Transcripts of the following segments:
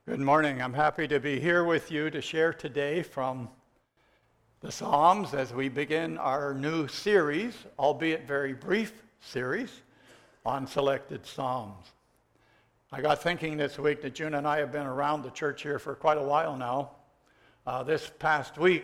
Good morning. I'm happy to be here with you to share today from the Psalms as we begin our new series, albeit very brief series, on selected Psalms. I got thinking this week that June and I have been around the church here for quite a while now. This past week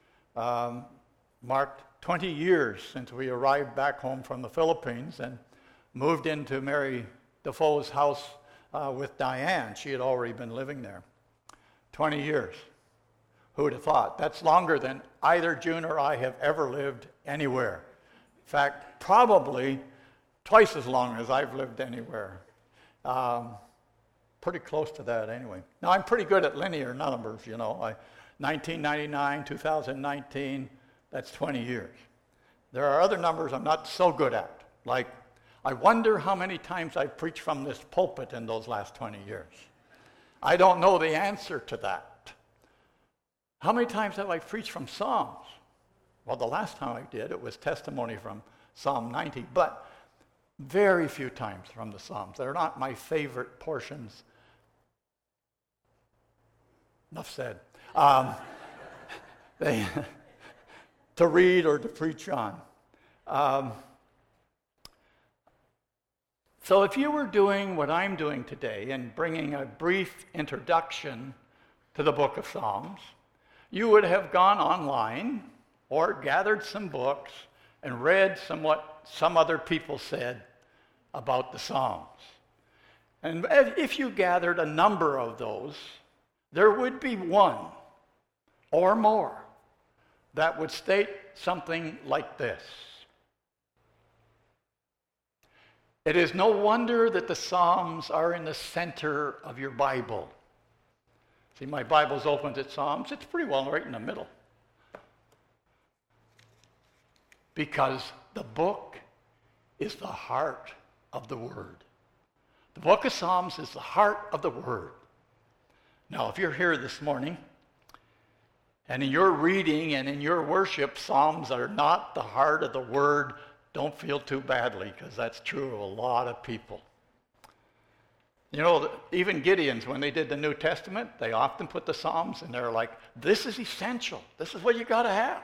marked 20 years since we arrived back home from the Philippines and moved into Mary Defoe's house with Diane. She had already been living there. 20 years. Who would have thought? That's longer than either June or I have ever lived anywhere. In fact, probably twice as long as I've lived anywhere. Pretty close to that anyway. Now, I'm pretty good at linear numbers, 1999, 2019, that's 20 years. There are other numbers I'm not so good at, like I wonder how many times I've preached from this pulpit in those last 20 years. I don't know the answer to that. How many times have I preached from Psalms? Well, the last time I did, it was testimony from Psalm 90, but very few times from the Psalms. They're not my favorite portions. Enough said. To read or to preach on. So if you were doing what I'm doing today and bringing a brief introduction to the book of Psalms, you would have gone online or gathered some books and read what some other people said about the Psalms. And if you gathered a number of those, there would be one or more that would state something like this. It is no wonder that the Psalms are in the center of your Bible. See, my Bible's opened at Psalms. It's pretty well right in the middle. Because the book is the heart of the Word. The book of Psalms is the heart of the Word. Now, if you're here this morning, and in your reading and in your worship, Psalms are not the heart of the Word, don't feel too badly, because that's true of a lot of people. Even Gideons, when they did the New Testament, they often put the Psalms, and they're like, this is essential. This is what you got to have.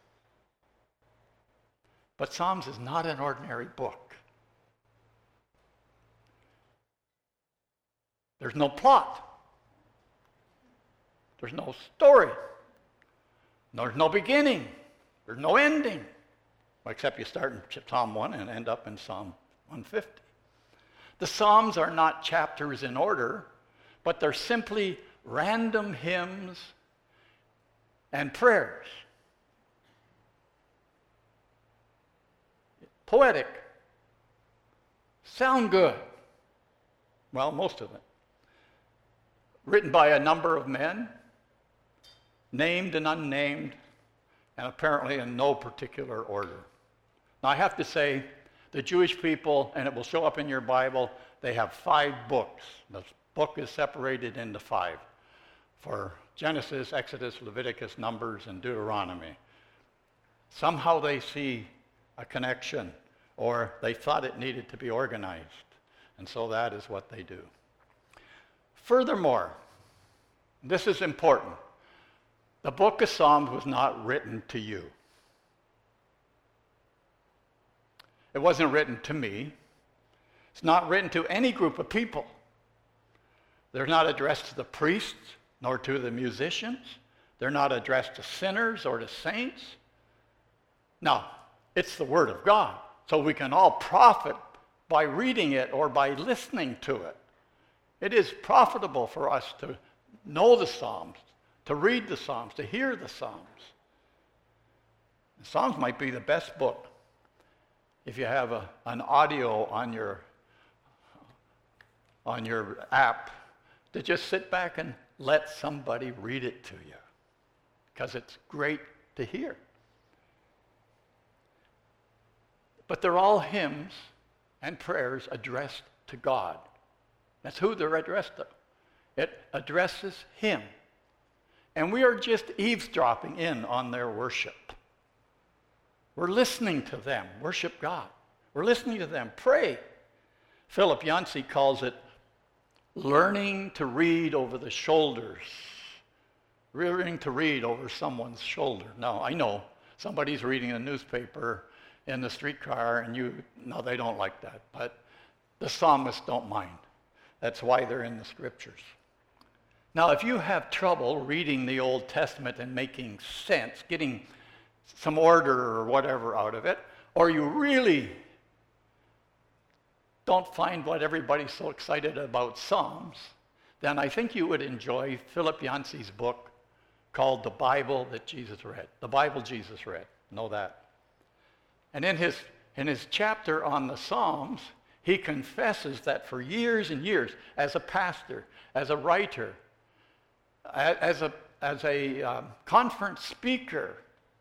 But Psalms is not an ordinary book. There's no plot. There's no story. There's no beginning. There's no ending. Except you start in Psalm 1 and end up in Psalm 150. The Psalms are not chapters in order, but they're simply random hymns and prayers. Poetic. Sound good. Well, most of it. Written by a number of men, named and unnamed, and apparently in no particular order. Now, I have to say, the Jewish people, and it will show up in your Bible, they have 5 books. The book is separated into 5 for Genesis, Exodus, Leviticus, Numbers, and Deuteronomy. Somehow they see a connection, or they thought it needed to be organized, and so that is what they do. Furthermore, this is important. The book of Psalms was not written to you. It wasn't written to me. It's not written to any group of people. They're not addressed to the priests, nor to the musicians. They're not addressed to sinners or to saints. No, it's the Word of God. So we can all profit by reading it or by listening to it. It is profitable for us to know the Psalms, to read the Psalms, to hear the Psalms. The Psalms might be the best book if you have an audio on your app to just sit back and let somebody read it to you, because it's great to hear. But they're all hymns and prayers addressed to God. That's who they're addressed to. It addresses Him. And we are just eavesdropping in on their worship. We're listening to them worship God. We're listening to them pray. Philip Yancey calls it learning to read over the shoulders, learning to read over someone's shoulder. Now, I know somebody's reading a newspaper in the streetcar, and they don't like that, but the psalmists don't mind. That's why they're in the scriptures. Now, if you have trouble reading the Old Testament and making sense, getting some order or whatever out of it, or you really don't find what everybody's so excited about Psalms, then I think you would enjoy Philip Yancey's book called The Bible That Jesus Read. The Bible Jesus Read. Know that. And in his chapter on the Psalms, he confesses that for years and years, as a pastor, as a writer, as a conference speaker,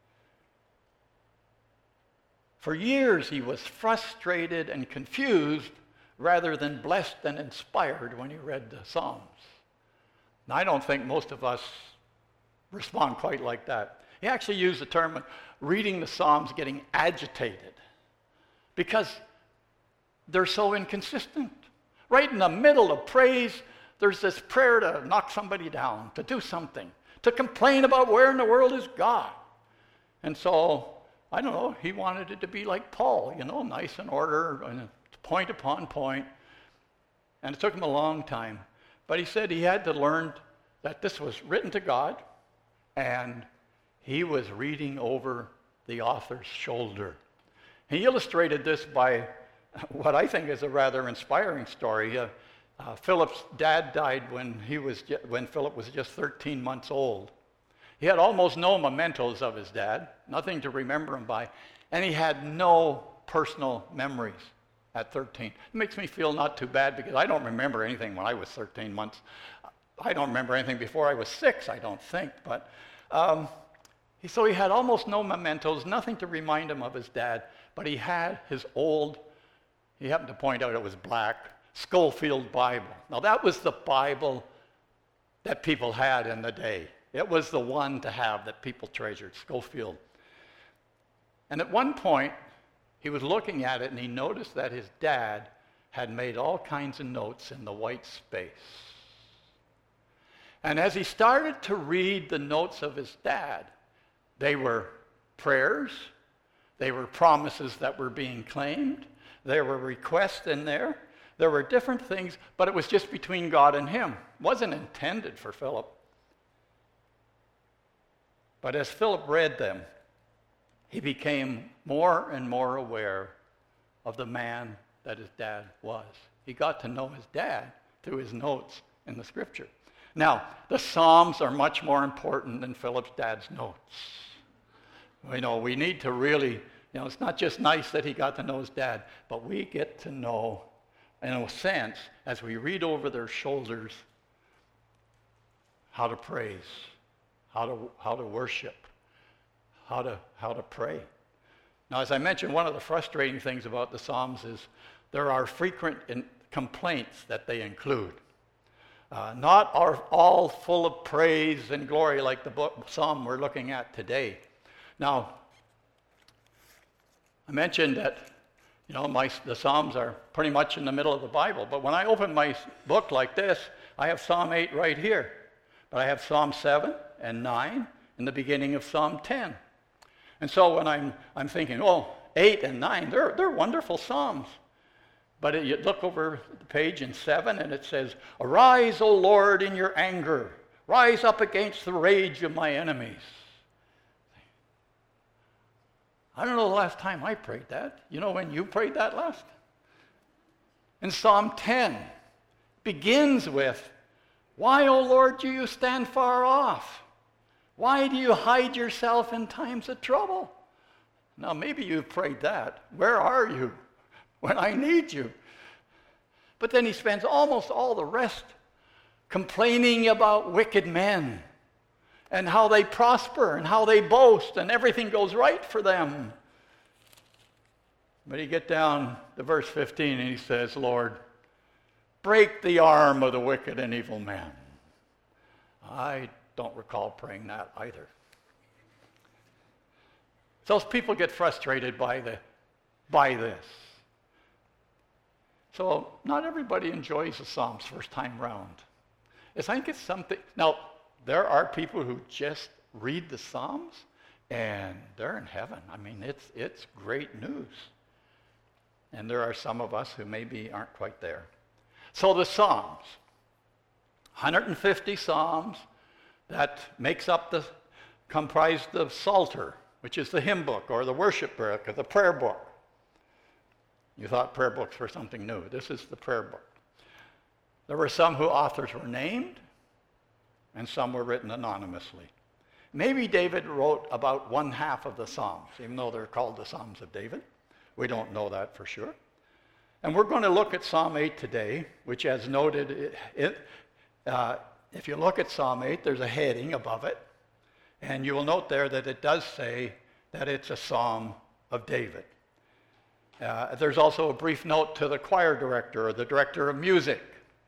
for years he was frustrated and confused rather than blessed and inspired when he read the Psalms. Now, I don't think most of us respond quite like that. He actually used the term reading the Psalms getting agitated because they're so inconsistent. Right in the middle of praise, there's this prayer to knock somebody down, to do something, to complain about where in the world is God. And so, I don't know, he wanted it to be like Paul, nice and order, and point upon point. And it took him a long time. But he said he had to learn that this was written to God, and he was reading over the author's shoulder. He illustrated this by what I think is a rather inspiring story. Philip's dad died when Philip was just 13 months old. He had almost no mementos of his dad, nothing to remember him by, and he had no personal memories at 13. It makes me feel not too bad because I don't remember anything when I was 13 months. I don't remember anything before I was 6, I don't think. But so he had almost no mementos, nothing to remind him of his dad, but he had his old, he happened to point out it was black, Schofield Bible. Now that was the Bible that people had in the day. It was the one to have that people treasured, Schofield. And at one point, he was looking at it and he noticed that his dad had made all kinds of notes in the white space. And as he started to read the notes of his dad, they were prayers, they were promises that were being claimed, there were requests in there, there were different things, but it was just between God and him. It wasn't intended for Philip. But as Philip read them, he became more and more aware of the man that his dad was. He got to know his dad through his notes in the scripture. Now, the Psalms are much more important than Philip's dad's notes. We need to really, it's not just nice that he got to know his dad, but we get to know, in a sense, as we read over their shoulders, how to praise, how to worship, how to pray. Now, as I mentioned, one of the frustrating things about the Psalms is there are frequent complaints that they include. Not are all full of praise and glory like the Psalm we're looking at today. Now, I mentioned that the Psalms are pretty much in the middle of the Bible, but when I open my book like this, I have Psalm 8 right here, but I have Psalm 7 and 9 in the beginning of Psalm 10. And so when I'm thinking, 8 and 9, they're wonderful Psalms. But you look over the page in 7 and it says, "Arise, O Lord, in your anger. Rise up against the rage of my enemies." I don't know the last time I prayed that. You know when you prayed that last? In Psalm 10, begins with, "Why, O Lord, do you stand far off? Why do you hide yourself in times of trouble?" Now, maybe you've prayed that. Where are you when I need you? But then he spends almost all the rest complaining about wicked men and how they prosper and how they boast and everything goes right for them. But you get down to verse 15 and he says, "Lord, break the arm of the wicked and evil man." I don't recall praying that either. So people get frustrated by this. So not everybody enjoys the Psalms first time round. I think it's something. Now, there are people who just read the Psalms and they're in heaven. I mean, it's great news. And there are some of us who maybe aren't quite there. So the Psalms, 150 Psalms that comprise the Psalter, which is the hymn book or the worship book or the prayer book. You thought prayer books were something new. This is the prayer book. There were some whose authors were named, and some were written anonymously. Maybe David wrote about 1/2 of the Psalms, even though they're called the Psalms of David. We don't know that for sure. And we're going to look at Psalm 8 today, which, as noted, if you look at Psalm 8, there's a heading above it. And you will note there that it does say that it's a Psalm of David. There's also a brief note to the choir director or the director of music.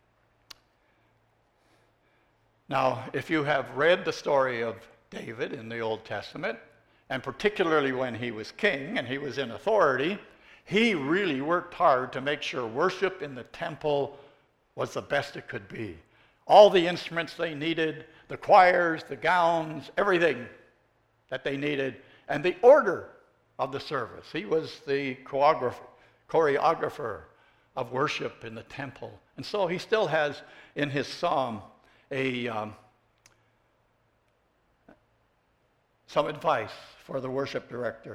Now, if you have read the story of David in the Old Testament, and particularly when he was king and he was in authority, he really worked hard to make sure worship in the temple was the best it could be. All the instruments they needed, the choirs, the gowns, everything that they needed, and the order of the service. He was the choreographer of worship in the temple. And so he still has in his psalm some advice for the worship director.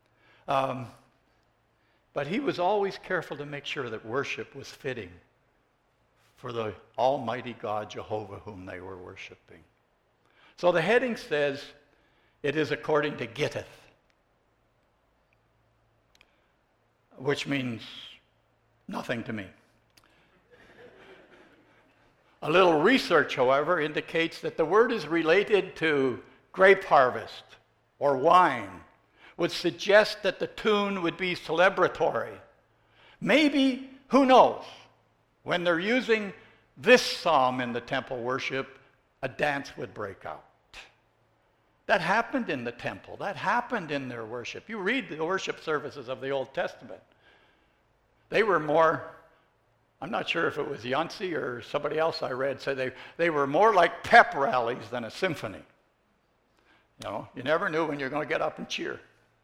But he was always careful to make sure that worship was fitting for the Almighty God, Jehovah, whom they were worshiping. So the heading says, it is according to Gittith, which means nothing to me. A little research, however, indicates that the word is related to grape harvest or wine, would suggest that the tune would be celebratory. Maybe, who knows, when they're using this psalm in the temple worship, a dance would break out. That happened in the temple. That happened in their worship. You read the worship services of the Old Testament. They were more, I'm not sure if it was Yancey or somebody else I read, said they were more like pep rallies than a symphony. You know, you never knew when you're going to get up and cheer.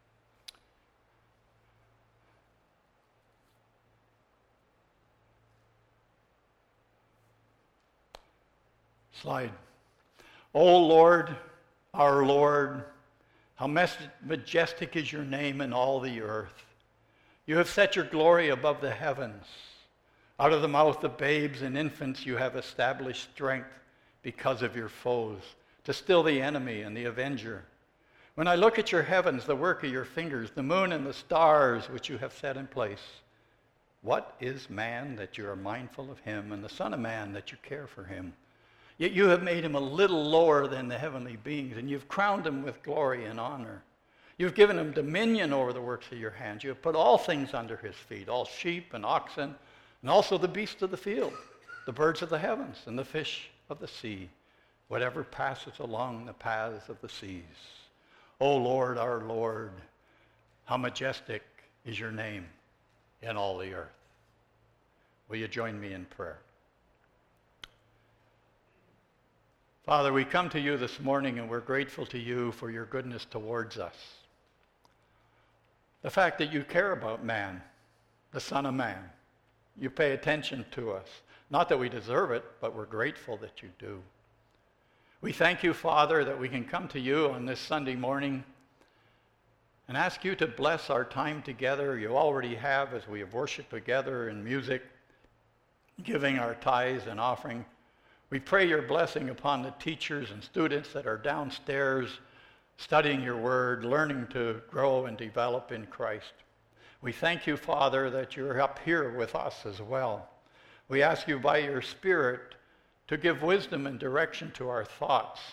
Slide. O Lord, our Lord, how majestic is your name in all the earth. You have set your glory above the heavens. Out of the mouth of babes and infants you have established strength because of your foes, to still the enemy and the avenger. When I look at your heavens, the work of your fingers, the moon and the stars which you have set in place, what is man that you are mindful of him, and the son of man that you care for him? Yet you have made him a little lower than the heavenly beings, and you've crowned him with glory and honor. You've given him dominion over the works of your hands. You have put all things under his feet, all sheep and oxen, and also the beasts of the field, the birds of the heavens, and the fish of the sea, whatever passes along the paths of the seas. O Lord, our Lord, how majestic is your name in all the earth. Will you join me in prayer? Father, we come to you this morning and we're grateful to you for your goodness towards us. The fact that you care about man, the Son of Man. You pay attention to us. Not that we deserve it, but we're grateful that you do. We thank you, Father, that we can come to you on this Sunday morning and ask you to bless our time together. You already have, as we have worshiped together in music, giving our tithes and offering. We pray your blessing upon the teachers and students that are downstairs studying your word, learning to grow and develop in Christ. We thank you, Father, that you're up here with us as well. We ask you by your Spirit to give wisdom and direction to our thoughts,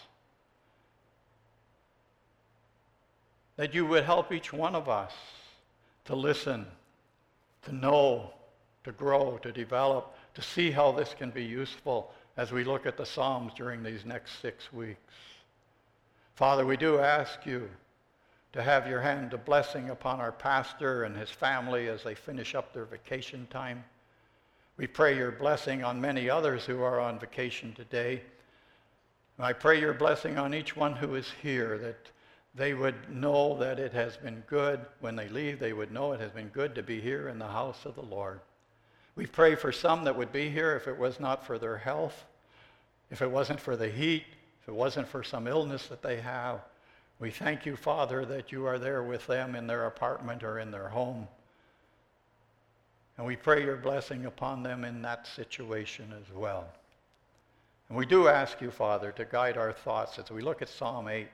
that you would help each one of us to listen, to know, to grow, to develop, to see how this can be useful as we look at the Psalms during these next 6 weeks. Father, we do ask you to have your hand of blessing upon our pastor and his family as they finish up their vacation time. We pray your blessing on many others who are on vacation today. And I pray your blessing on each one who is here, that they would know that it has been good. When they leave, they would know it has been good to be here in the house of the Lord. We pray for some that would be here if it was not for their health, if it wasn't for the heat, if it wasn't for some illness that they have. We thank you, Father, that you are there with them in their apartment or in their home. And we pray your blessing upon them in that situation as well. And we do ask you, Father, to guide our thoughts as we look at Psalm 8.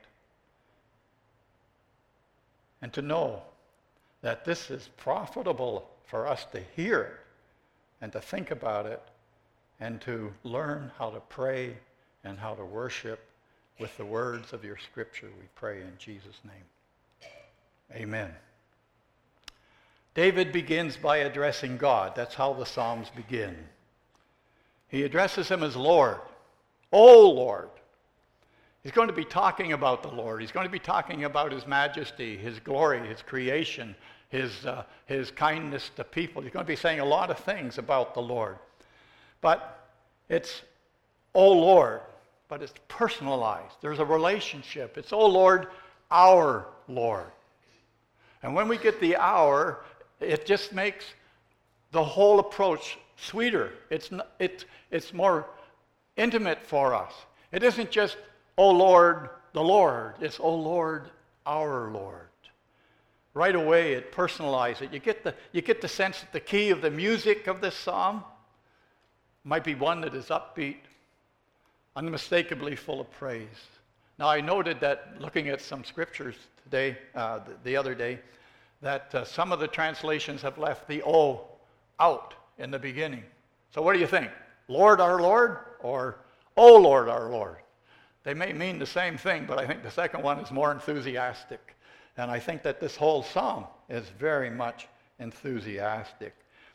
And to know that this is profitable for us to hear it and to think about it and to learn how to pray and how to worship with the words of your scripture, we pray in Jesus' name. Amen. David begins by addressing God. That's how the Psalms begin. He addresses him as Lord. O Lord. He's going to be talking about the Lord. He's going to be talking about his majesty, his glory, his creation, his kindness to people. He's going to be saying a lot of things about the Lord. But it's, O Lord, but it's personalized. There's a relationship. It's, O Lord, our Lord. And when we get the our, it just makes the whole approach sweeter. It's more intimate for us. It isn't just, O Lord, the Lord. It's, O Lord, our Lord. Right away, it personalizes it. You get the sense that the key of the music of this psalm might be one that is upbeat, unmistakably full of praise. Now, I noted that looking at some scriptures today, the other day, that some of the translations have left the O out in the beginning. So what do you think? Lord, our Lord, or O Lord, our Lord? They may mean the same thing, but I think the second one is more enthusiastic. And I think that this whole psalm is very much enthusiastic.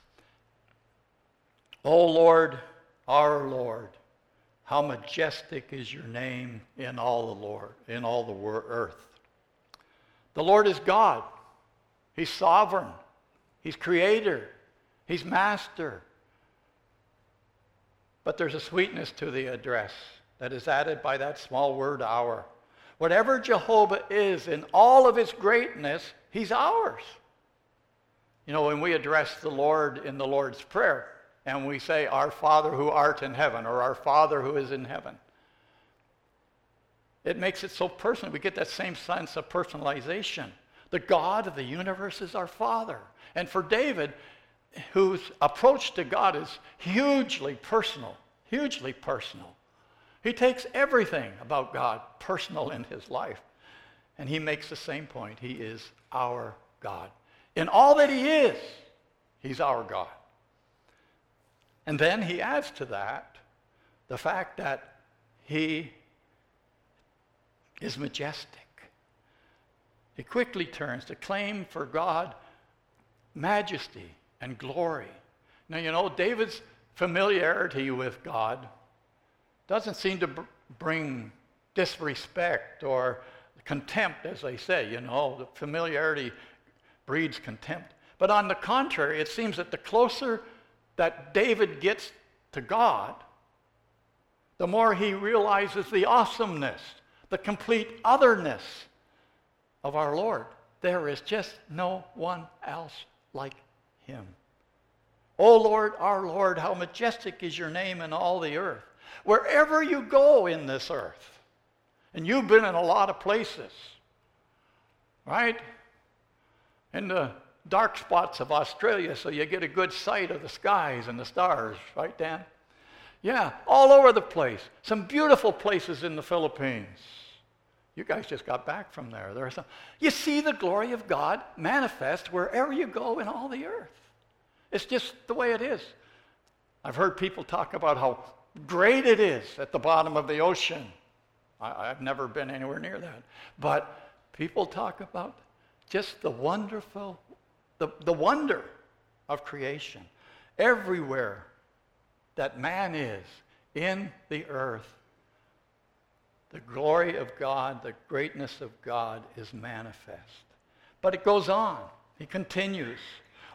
O Lord, our Lord, how majestic is your name in all the earth. The Lord is God. He's sovereign. He's creator. He's master. But there's a sweetness to the address that is added by that small word, our. Whatever Jehovah is in all of his greatness, he's ours. You know, when we address the Lord in the Lord's Prayer, and we say, Our Father who art in heaven, or Our Father who is in heaven, it makes it so personal. We get that same sense of personalization. The God of the universe is our Father. And for David, whose approach to God is hugely personal, hugely personal. He takes everything about God personal in his life. And he makes the same point. He is our God. In all that he is, he's our God. And then he adds to that the fact that he is majestic. He quickly turns to claim for God majesty and glory. Now, you know, David's familiarity with God doesn't seem to bring disrespect or contempt, as they say. You know, the familiarity breeds contempt. But on the contrary, it seems that the closer that David gets to God, the more he realizes the awesomeness, the complete otherness of our Lord. There is just no one else like him. O Lord, our Lord, how majestic is your name in all the earth. Wherever you go in this earth, and you've been in a lot of places, right? In the dark spots of Australia, so you get a good sight of the skies and the stars, right, Dan? Yeah, all over the place. Some beautiful places in the Philippines. You guys just got back from there. There are some. You see the glory of God manifest wherever you go in all the earth. It's just the way it is. I've heard people talk about how great it is at the bottom of the ocean. I've never been anywhere near that. But people talk about just the wonderful, the wonder of creation. Everywhere that man is in the earth, the glory of God, the greatness of God is manifest. But it goes on. He continues.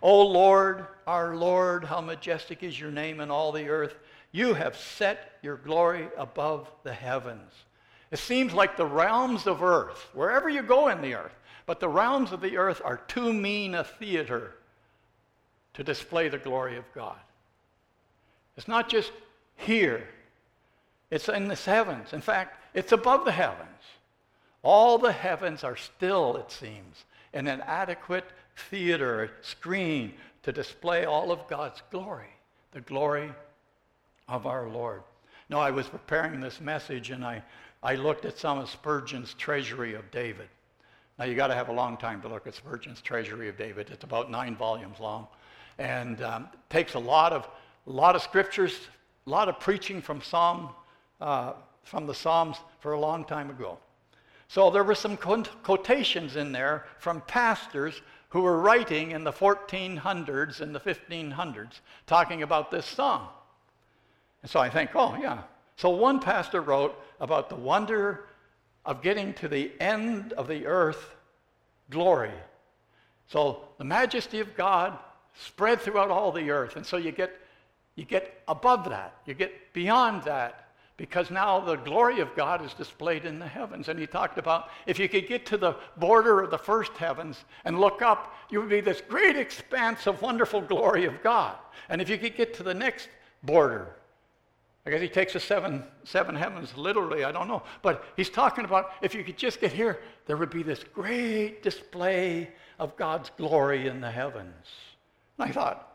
O Lord, our Lord, how majestic is your name in all the earth. You have set your glory above the heavens. It seems like the realms of earth, wherever you go in the earth, but the realms of the earth are too mean a theater to display the glory of God. It's not just here. It's in the heavens. In fact, it's above the heavens. All the heavens are still, it seems, in an adequate theater, screen to display all of God's glory, the glory of our Lord. Now, I was preparing this message, and I looked at some of Spurgeon's Treasury of David. Now, you got to have a long time to look at Spurgeon's Treasury of David. It's about 9 volumes long, and takes a lot of scriptures, a lot of preaching from the Psalms for a long time ago. So there were some quotations in there from pastors who were writing in the 1400s and the 1500s talking about this psalm. And so I think, oh yeah. So one pastor wrote about the wonder of getting to the end of the earth glory. So the majesty of God spread throughout all the earth. And so you get above that. You get beyond that. Because now the glory of God is displayed in the heavens. And he talked about if you could get to the border of the first heavens and look up, you would be this great expanse of wonderful glory of God. And if you could get to the next border, I guess he takes the seven heavens literally, I don't know. But he's talking about if you could just get here, there would be this great display of God's glory in the heavens. And I thought,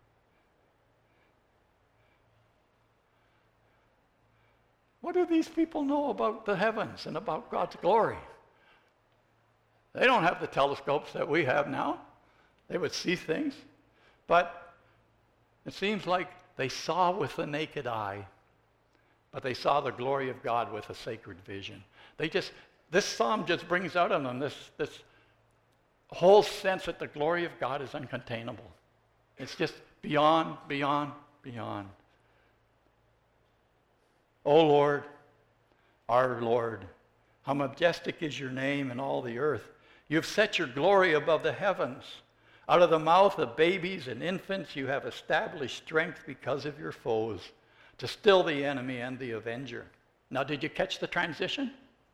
what do these people know about the heavens and about God's glory? They don't have the telescopes that we have now. They would see things. But it seems like they saw with the naked eye, but they saw the glory of God with a sacred vision. This psalm just brings out on them this whole sense that the glory of God is uncontainable. It's just beyond, beyond, beyond. O Lord, our Lord, how majestic is your name in all the earth. You have set your glory above the heavens. Out of the mouth of babies and infants you have established strength because of your foes, to still the enemy and the avenger. Now, did you catch the transition?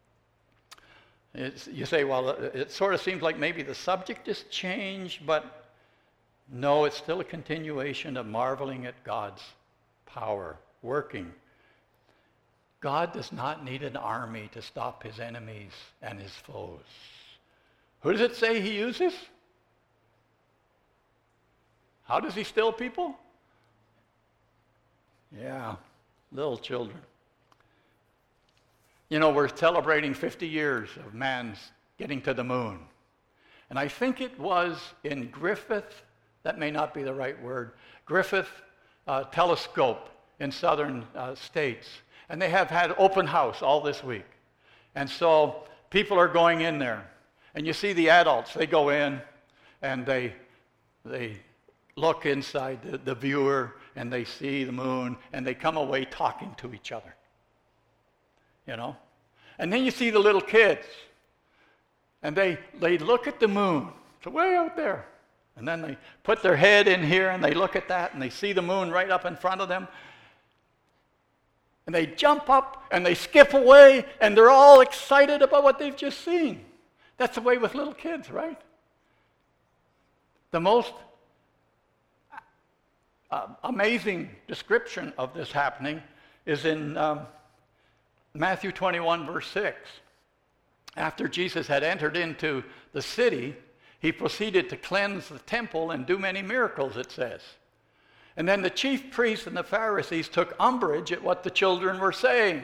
You say, well, it sort of seems like maybe the subject has changed, but no, it's still a continuation of marveling at God's power working. God does not need an army to stop his enemies and his foes. Who does it say he uses? How does he still people? Yeah, little children. You know, we're celebrating 50 years of man's getting to the moon. And I think it was in Griffith, that may not be the right word, Griffith telescope in southern states. And they have had open house all this week. And so people are going in there. And you see the adults, they go in and they look inside the viewer and they see the moon and they come away talking to each other. You know? And then you see the little kids and they look at the moon. It's way out there. And then they put their head in here and they look at that and they see the moon right up in front of them. And they jump up and they skip away and they're all excited about what they've just seen. That's the way with little kids, right? The most amazing description of this happening is in Matthew 21, verse 6. After Jesus had entered into the city, he proceeded to cleanse the temple and do many miracles, it says. And then the chief priests and the Pharisees took umbrage at what the children were saying.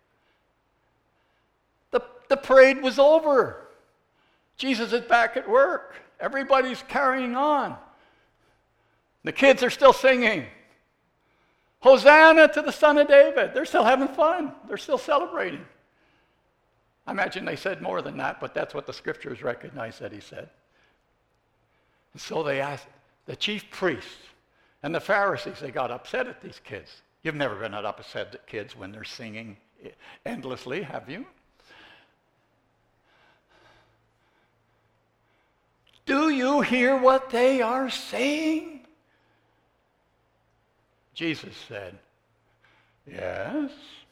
The parade was over. Jesus is back at work. Everybody's carrying on. The kids are still singing. Hosanna to the Son of David. They're still having fun. They're still celebrating. I imagine they said more than that, but that's what the scriptures recognize that he said. And so they asked the chief priests and the Pharisees, they got upset at these kids. You've never been upset at kids when they're singing endlessly, have you? Do you hear what they are saying? Jesus said, yes.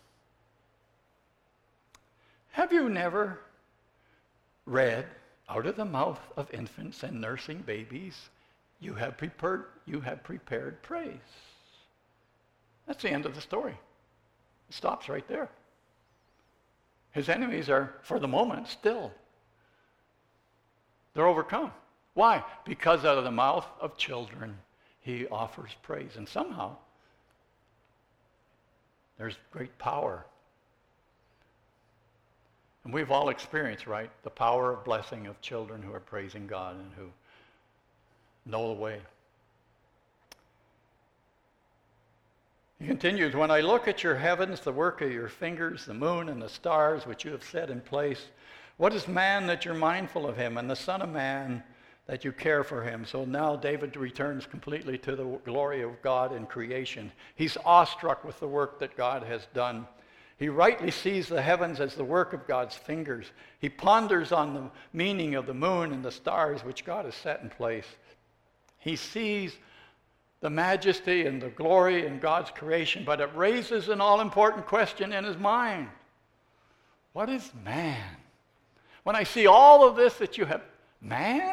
Have you never read, out of the mouth of infants and nursing babies, you have prepared praise? That's the end of the story. It stops right there. His enemies are, for the moment, still. They're overcome. Why? Because out of the mouth of children, he offers praise. And somehow, there's great power. And we've all experienced, right, the power of blessing of children who are praising God and who know the way. He continues, when I look at your heavens, the work of your fingers, the moon and the stars which you have set in place, what is man that you're mindful of him, and the Son of Man that you care for him? So now David returns completely to the glory of God in creation. He's awestruck with the work that God has done. He rightly sees the heavens as the work of God's fingers. He ponders on the meaning of the moon and the stars which God has set in place. He sees the majesty and the glory in God's creation, but it raises an all-important question in his mind. What is man? When I see all of this that you have, man?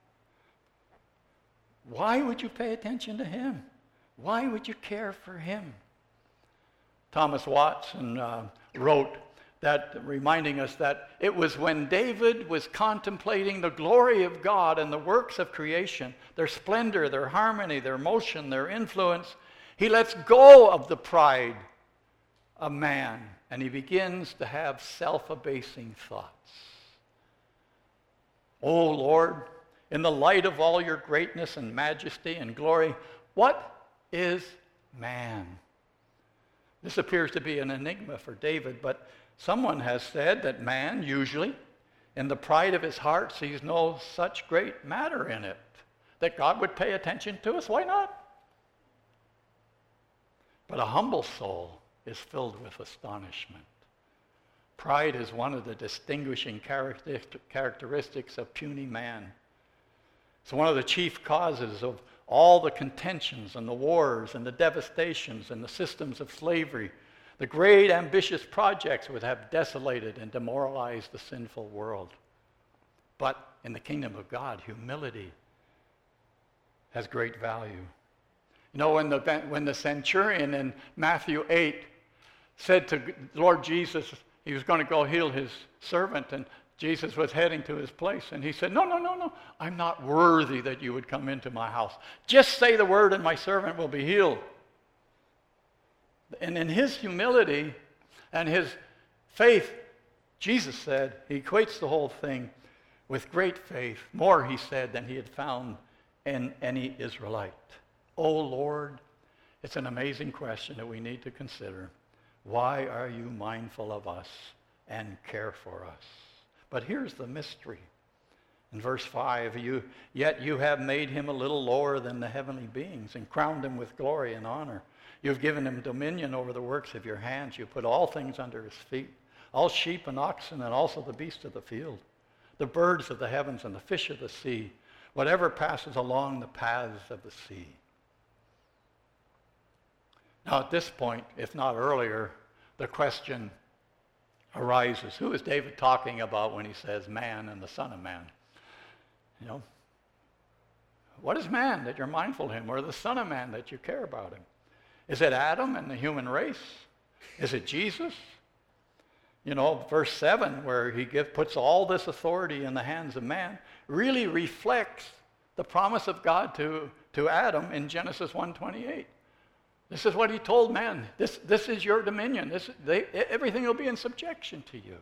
Why would you pay attention to him? Why would you care for him? Thomas Watson wrote that, reminding us that it was when David was contemplating the glory of God and the works of creation, their splendor, their harmony, their motion, their influence, he lets go of the pride of man, and he begins to have self-abasing thoughts. Oh Lord, in the light of all your greatness and majesty and glory, what is man? This appears to be an enigma for David, but someone has said that man, usually, in the pride of his heart, sees no such great matter in it, that God would pay attention to us. Why not? But a humble soul is filled with astonishment. Pride is one of the distinguishing characteristics of puny man. It's one of the chief causes of all the contentions and the wars and the devastations and the systems of slavery. The great ambitious projects would have desolated and demoralized the sinful world. But in the kingdom of God, humility has great value. You know, when the centurion in Matthew 8 said to Lord Jesus, he was going to go heal his servant, and Jesus was heading to his place, and he said, no, I'm not worthy that you would come into my house. Just say the word and my servant will be healed. And in his humility and his faith, Jesus said, he equates the whole thing with great faith, more, he said, than he had found in any Israelite. Oh Lord, it's an amazing question that we need to consider. Why are you mindful of us and care for us? But here's the mystery. In verse 5, yet you have made him a little lower than the heavenly beings and crowned him with glory and honor. You've given him dominion over the works of your hands. You put all things under his feet, all sheep and oxen, and also the beasts of the field, the birds of the heavens and the fish of the sea, whatever passes along the paths of the sea. Now at this point, if not earlier, the question arises, who is David talking about when he says man and the Son of Man? You know, what is man that you're mindful of him, or the Son of Man that you care about him? Is it Adam and the human race? Is it Jesus? You know, verse 7, where he puts all this authority in the hands of man, really reflects the promise of God to Adam in Genesis 1:28. This is what he told man. This is your dominion. Everything will be in subjection to you.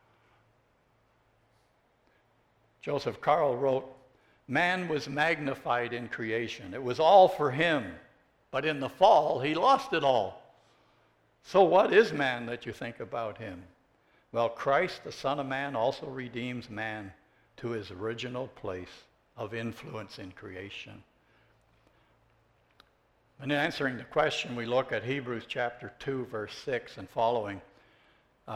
Joseph Carl wrote, man was magnified in creation. It was all for him. But in the fall, he lost it all. So what is man that you think about him? Well, Christ, the Son of Man, also redeems man to his original place of influence in creation. In answering the question, we look at Hebrews chapter 2, verse 6 and following.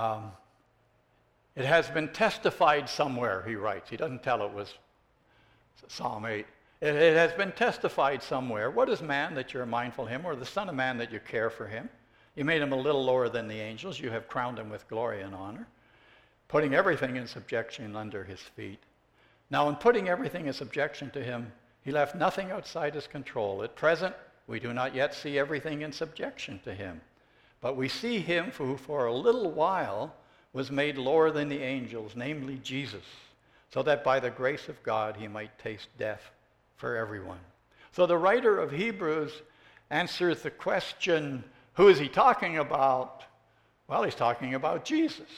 It has been testified somewhere, he writes. He doesn't tell it was Psalm 8. It has been testified somewhere. What is man that you're mindful of him, or the son of man that you care for him? You made him a little lower than the angels. You have crowned him with glory and honor, putting everything in subjection under his feet. Now, in putting everything in subjection to him, he left nothing outside his control. At present, we do not yet see everything in subjection to him. But we see him who for a little while was made lower than the angels, namely Jesus, so that by the grace of God he might taste death for everyone. So the writer of Hebrews answers the question, who is he talking about? Well, he's talking about Jesus.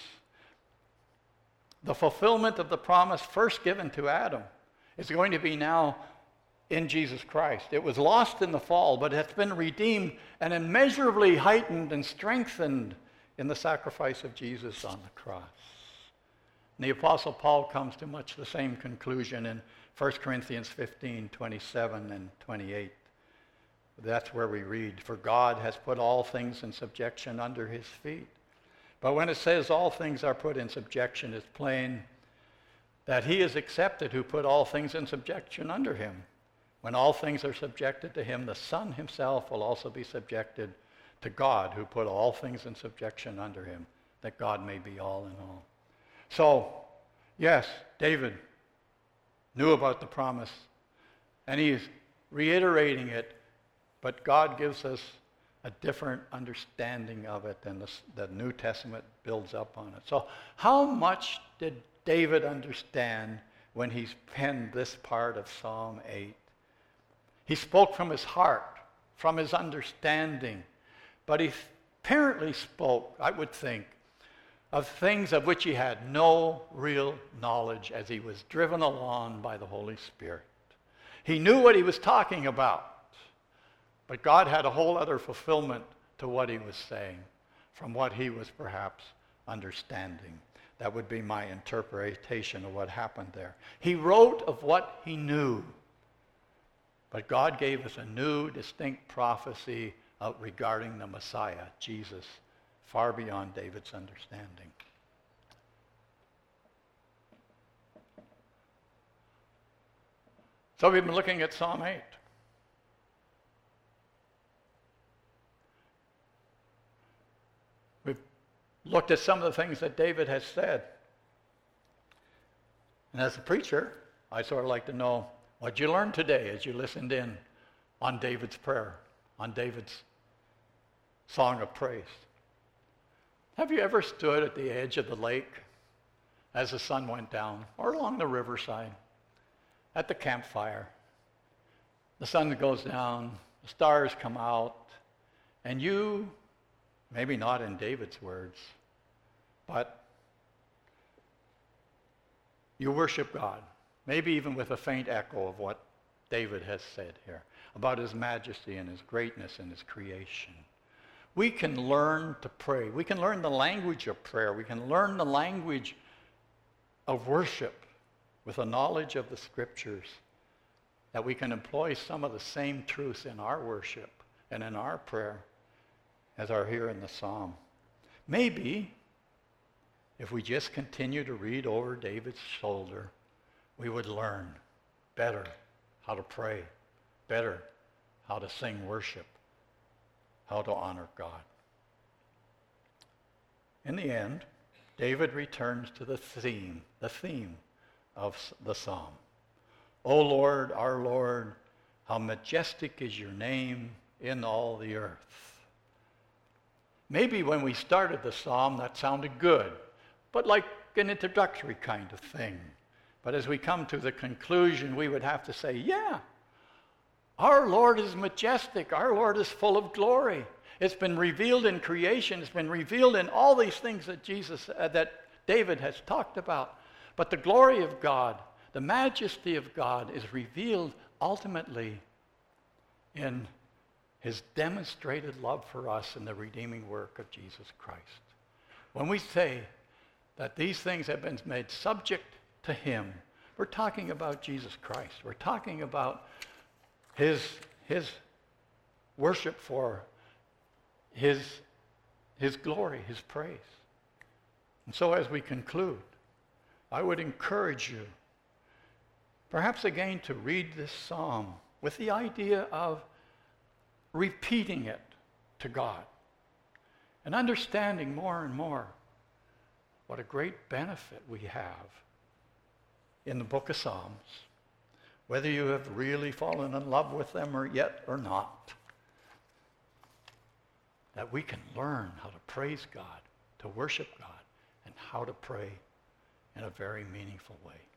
The fulfillment of the promise first given to Adam is going to be now in Jesus Christ. It was lost in the fall, but it's been redeemed and immeasurably heightened and strengthened in the sacrifice of Jesus on the cross. And the Apostle Paul comes to much the same conclusion in 1 Corinthians 15:27 and 28. That's where we read, for God has put all things in subjection under his feet. But when it says all things are put in subjection, it's plain that he is accepted who put all things in subjection under him. When all things are subjected to him, the Son himself will also be subjected to God, who put all things in subjection under him, that God may be all in all. So, yes, David knew about the promise, and he's reiterating it, but God gives us a different understanding of it, and the New Testament builds up on it. So how much did David understand when he penned this part of Psalm 8? He spoke from his heart, from his understanding, but he apparently spoke, I would think, of things of which he had no real knowledge as he was driven along by the Holy Spirit. He knew what he was talking about, but God had a whole other fulfillment to what he was saying from what he was perhaps understanding. That would be my interpretation of what happened there. He wrote of what he knew, but God gave us a new, distinct prophecy regarding the Messiah, Jesus, far beyond David's understanding. So we've been looking at Psalm 8. We've looked at some of the things that David has said. And as a preacher, I sort of like to know what you learned today as you listened in on David's prayer, on David's song of praise. Have you ever stood at the edge of the lake as the sun went down, or along the riverside, at the campfire? The sun goes down, the stars come out, and you, maybe not in David's words, but you worship God, maybe even with a faint echo of what David has said here about his majesty and his greatness and his creation. We can learn to pray. We can learn the language of prayer. We can learn the language of worship with a knowledge of the Scriptures, that we can employ some of the same truths in our worship and in our prayer as are here in the Psalm. Maybe if we just continue to read over David's shoulder, we would learn better how to pray, better how to sing worship, how to honor God. In the end, David returns to the theme of the psalm. O Lord, our Lord, how majestic is your name in all the earth. Maybe when we started the psalm, that sounded good, but like an introductory kind of thing. But as we come to the conclusion, we would have to say, yeah, our Lord is majestic. Our Lord is full of glory. It's been revealed in creation. It's been revealed in all these things that that David has talked about. But the glory of God, the majesty of God is revealed ultimately in his demonstrated love for us in the redeeming work of Jesus Christ. When we say that these things have been made subject to him, we're talking about Jesus Christ. We're talking about his worship for his glory, his praise. And so as we conclude, I would encourage you Perhaps again to read this psalm with the idea of repeating it to God and understanding more and more what a great benefit we have in the book of Psalms, whether you have really fallen in love with them or not, that we can learn how to praise God, to worship God, and how to pray in a very meaningful way.